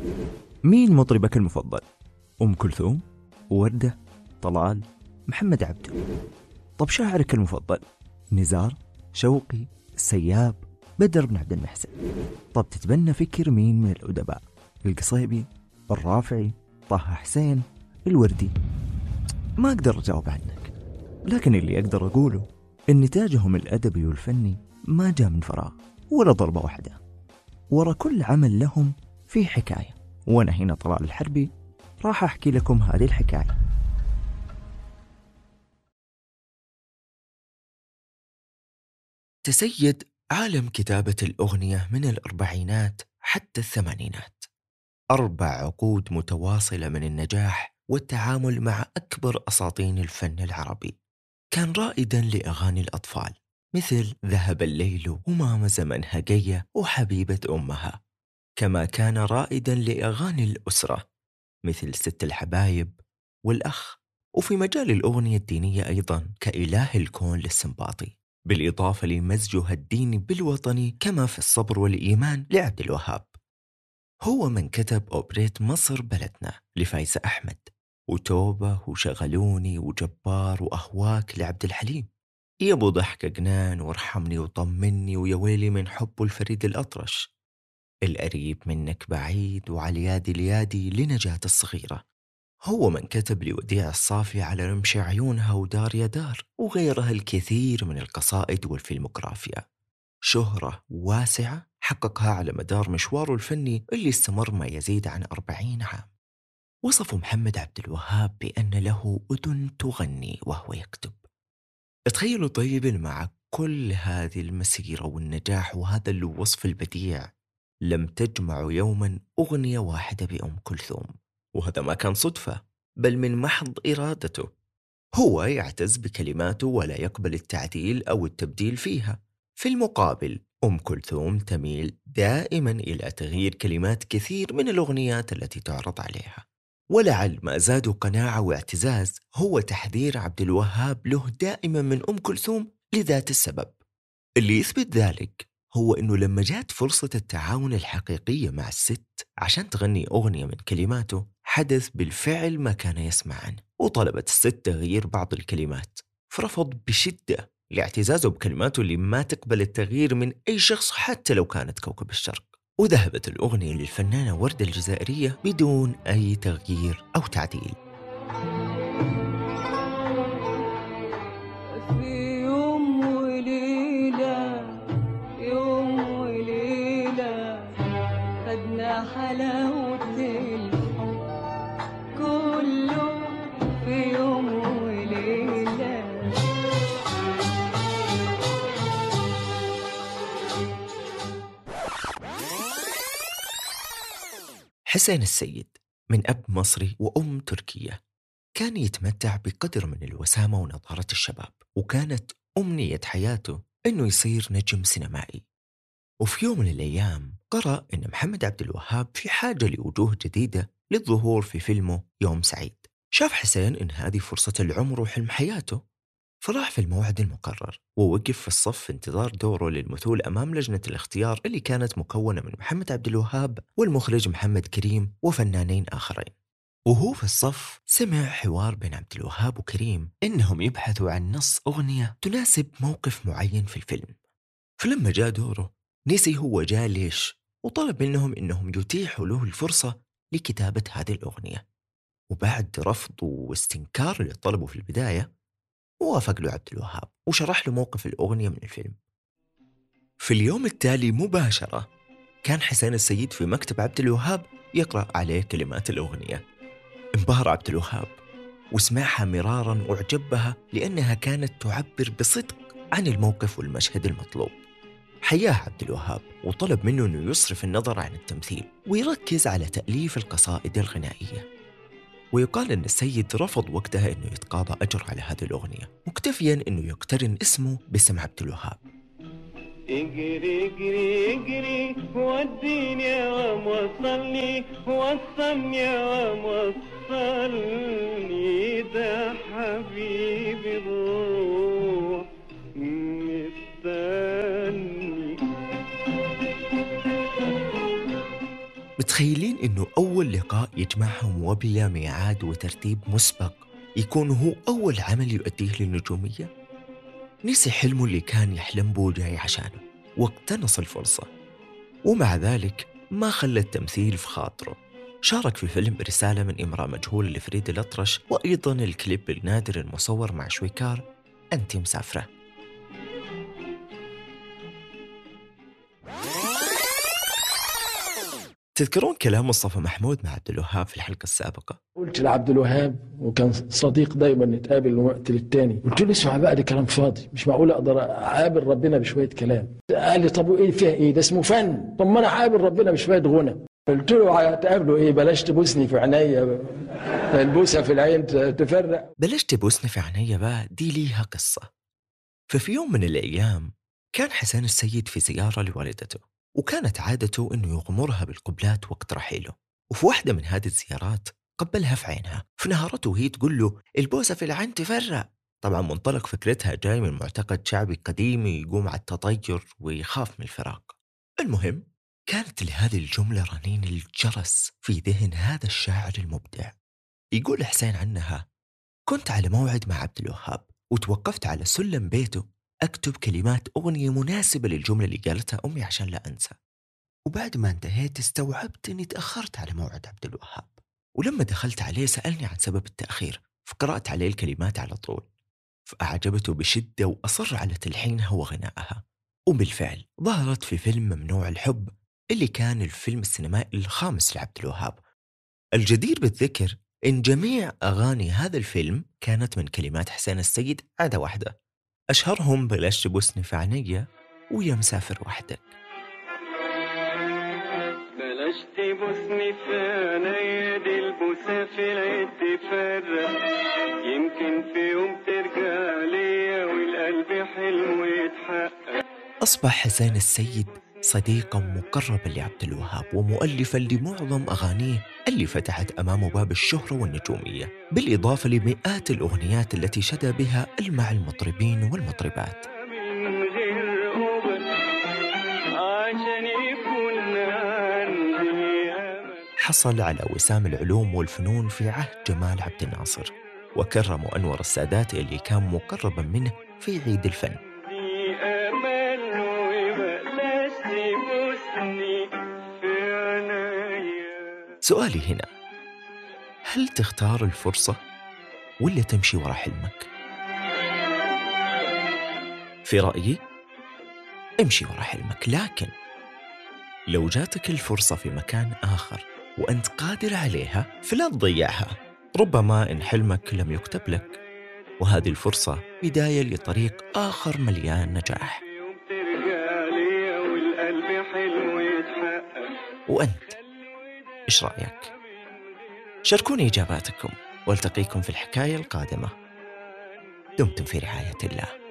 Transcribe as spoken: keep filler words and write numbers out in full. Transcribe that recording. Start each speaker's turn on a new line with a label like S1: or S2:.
S1: مين مطربك المفضل؟ أم كلثوم؟ وردة؟ طلال؟ محمد عبده؟ طب شاعرك المفضل؟ نزار؟ شوقي؟ السياب؟ بدر بن عبد المحسن؟ طب تتبنى فكر مين من الأدباء؟ القصيبي؟ الرافعي؟ طه حسين؟ الوردي؟ ما أقدر أجاوب عنك، لكن اللي أقدر أقوله إن تاجهم الأدبي والفني ما جاء من فراغ ولا ضربة واحدة. ورا كل عمل لهم في حكاية، وأنا هنا طلال الحربي راح أحكي لكم هذه الحكاية.
S2: تسيد عالم كتابة الأغنية من الأربعينات حتى الثمانينات، أربع عقود متواصلة من النجاح والتعامل مع أكبر أساطين الفن العربي. كان رائدا لأغاني الأطفال مثل ذهب الليل وماما زمنها جاية وحبيبة أمها، كما كان رائدا لأغاني الأسرة مثل ست الحبايب والأخ، وفي مجال الأغنية الدينية أيضا كإله الكون للسنباطي، بالإضافة لمزجها الديني بالوطني كما في الصبر والإيمان لعبد الوهاب. هو من كتب أوبريت مصر بلدنا لفايزة أحمد، وتوبة وشغلوني وجبار وأهواك لعبد الحليم، يا أبو ضحكة جنان وارحمني وطمني ويا ويلي من حب الفريد الأطرش، القريب منك بعيد وعليادي اليادي لنجاة الصغيرة. هو من كتب لوديع الصافي على رمش عيونها ودار يا دار وغيرها الكثير من القصائد والفيلموغرافيا، شهرة واسعة حققها على مدار مشواره الفني اللي استمر ما يزيد عن أربعين عام. وصف محمد عبد الوهاب بأن له أذن تغني وهو يكتب. تخيلوا طيب مع كل هذه المسيرة والنجاح وهذا الوصف البديع لم تجمع يوما أغنية واحدة بأم كلثوم، وهذا ما كان صدفة بل من محض إرادته. هو يعتز بكلماته ولا يقبل التعديل أو التبديل فيها. في المقابل أم كلثوم تميل دائما إلى تغيير كلمات كثير من الأغنيات التي تعرض عليها. ولعل ما زادوا قناعة واعتزاز هو تحذير عبد الوهاب له دائما من أم كلثوم لذات السبب. اللي يثبت ذلك هو أنه لما جات فرصة التعاون الحقيقية مع الست عشان تغني أغنية من كلماته، حدث بالفعل ما كان يسمع عنه، وطلبت الست تغيير بعض الكلمات، فرفض بشدة لاعتزازه بكلماته اللي ما تقبل التغيير من أي شخص حتى لو كانت كوكب الشرق. وذهبت الأغنية للفنانة وردة الجزائرية بدون أي تغيير أو تعديل.
S3: حلاوة الحب كله في يوم وليلة.
S2: حسين السيد من أب مصري وأم تركية، كان يتمتع بقدر من الوسامة ونضارة الشباب، وكانت أمنية حياته أنه يصير نجم سينمائي. وفي يوم من الأيام قرأ أن محمد عبد الوهاب في حاجة لوجوه جديدة للظهور في فيلمه يوم سعيد. شاف حسين أن هذه فرصة العمر وحلم حياته، فراح في الموعد المقرر ووقف في الصف في انتظار دوره للمثول أمام لجنة الاختيار اللي كانت مكونة من محمد عبد الوهاب والمخرج محمد كريم وفنانين آخرين. وهو في الصف سمع حوار بين عبد الوهاب وكريم إنهم يبحثوا عن نص أغنية تناسب موقف معين في الفيلم. فلما جاء دوره نسي هو جاء ليش، وطلب منهم إنهم يتيحوا له الفرصة لكتابة هذه الأغنية. وبعد رفض واستنكار اللي طلبه في البداية، وافق له عبد الوهاب وشرح له موقف الأغنية من الفيلم. في اليوم التالي مباشرة كان حسين السيد في مكتب عبد الوهاب يقرأ عليه كلمات الأغنية. انبهر عبد الوهاب وسمعها مرارا واعجب بها لأنها كانت تعبر بصدق عن الموقف والمشهد المطلوب. حياه عبد الوهاب وطلب منه أنه يصرف النظر عن التمثيل ويركز على تأليف القصائد الغنائية. ويقال أن السيد رفض وقتها أنه يتقاضى أجر على هذه الأغنية، مكتفيا أنه يقترن اسمه باسم عبد الوهاب.
S3: اجري اجري اجري وديني يا وصلني وصلني يا وصلني ده حبيبي الروح مستني.
S2: متخيلين إنه أول لقاء يجمعهم وبلا ميعاد وترتيب مسبق يكون هو أول عمل يؤديه للنجومية؟ نسي حلمه اللي كان يحلم بو جاي عشانه واقتنص الفرصة، ومع ذلك ما خلى التمثيل في خاطره. شارك في فيلم رسالة من امرأة مجهولة لفريد الأطرش، وأيضا الكليب النادر المصور مع شويكار أنت مسافرة. تذكرون كلام مصطفى محمود مع عبد الوهاب في الحلقة السابقة؟
S4: قلت لعبد الوهاب وكان صديق دايما نتقابل من وقت للتاني، قلت له اسمع بقى ده كلام فاضي، مش معقول اقدر اقابل ربنا بشويه كلام. قال لي طب وايه فيها ايه، ده اسمه فن، طب ما انا اقابل ربنا بشويه غنى. قلت له هتقابله ايه، بلاش تبوسني في عينيا، البوسه في العين تفرق.
S2: بلاش تبوسني في عينيا بقى دي ليها قصة. ففي يوم من الأيام كان حسين السيد في زيارة لوالدته، وكانت عادته أنه يغمرها بالقبلات وقت رحيله. وفي واحدة من هذه الزيارات قبلها في عينها، فنهارته وهي تقول له البوسة في العين تفرق. طبعا منطلق فكرتها جاي من معتقد شعبي قديم يقوم على التطير ويخاف من الفراق. المهم كانت لهذه الجملة رنين الجرس في ذهن هذا الشاعر المبدع. يقول حسين عنها: كنت على موعد مع عبد الوهاب وتوقفت على سلم بيته أكتب كلمات أغنية مناسبة للجملة اللي قالتها أمي عشان لا أنسى. وبعد ما انتهيت استوعبت أني تأخرت على موعد عبد الوهاب، ولما دخلت عليه سألني عن سبب التأخير، فقرأت عليه الكلمات على طول، فأعجبته بشدة وأصر على تلحينها وغنائها. وبالفعل ظهرت في فيلم ممنوع الحب اللي كان الفيلم السينمائي الخامس لعبد الوهاب. الجدير بالذكر إن جميع أغاني هذا الفيلم كانت من كلمات حسين السيد عدا واحدة، أشهرهم بلاش تبوسني في عينيا ويا مسافر وحدك.
S3: بلاش تبوسني في عينيا دي البوسة في العين تفرق، يمكن في يوم ترجع ليا والقلب حلو يتحقق.
S2: أصبح حسين السيد صديقا مقربا لعبد الوهاب ومؤلفا لمعظم أغانيه اللي فتحت أمامه باب الشهرة والنجومية، بالإضافة لمئات الأغنيات التي شدى بها مع المطربين والمطربات.
S3: من غير أوبر عشان يكون عندي أمل.
S2: حصل على وسام العلوم والفنون في عهد جمال عبد الناصر، وكرموا أنور السادات اللي كان مقربا منه في عيد الفن. سؤالي هنا: هل تختار الفرصة ولا تمشي وراء حلمك؟ في رأيي امشي وراء حلمك، لكن لو جاتك الفرصة في مكان آخر وأنت قادر عليها فلا تضيعها. ربما إن حلمك لم يكتب لك، وهذه الفرصة بداية لطريق آخر مليان نجاح. وأنت إيش رأيك؟ شاركوني إجاباتكم والتقيكم في الحكاية القادمة. دمتم في رعاية الله.